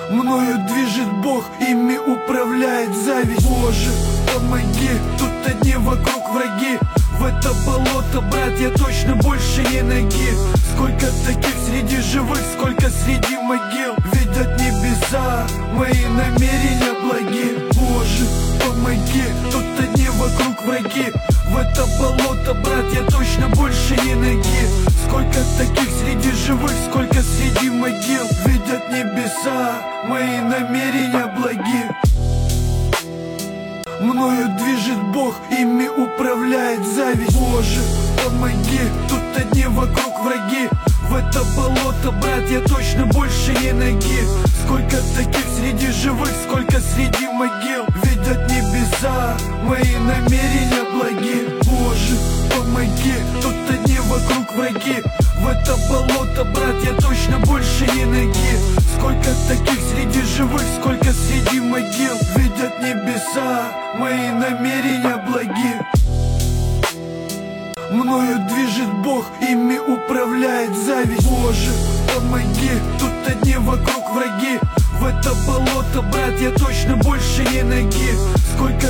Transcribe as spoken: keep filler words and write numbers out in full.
Мною движет Бог, ими управляет зависть. Боже, помоги, тут одни вокруг враги. В это болото, брат, я точно больше не ноги. Сколько таких среди живых, сколько среди могил. Видят небеса, мои намерения благи. Боже, помоги, тут одни вокруг враги. В это болото, брат, я точно больше не ноги. Сколько таких среди живых, сколько среди могил. Видят небеса, мои намерения благи. Мною движет Бог, ими управляет зависть. Боже, помоги, тут одни вокруг враги. В это болото, брат, я точно больше не ноги. Сколько таких среди живых, сколько среди могил. Видят небеса, мои намерения благи. Боже, помоги, тут одни вокруг враги. В это болото, брат, я точно больше не ноги. Сколько таких среди живых, сколько среди могил. Видят небеса, мои намерения благи. Мною движет Бог, ими управляет зависть. Боже, помоги, тут одни вокруг враги. В это болото, брат, я точно больше не ноги. Сколько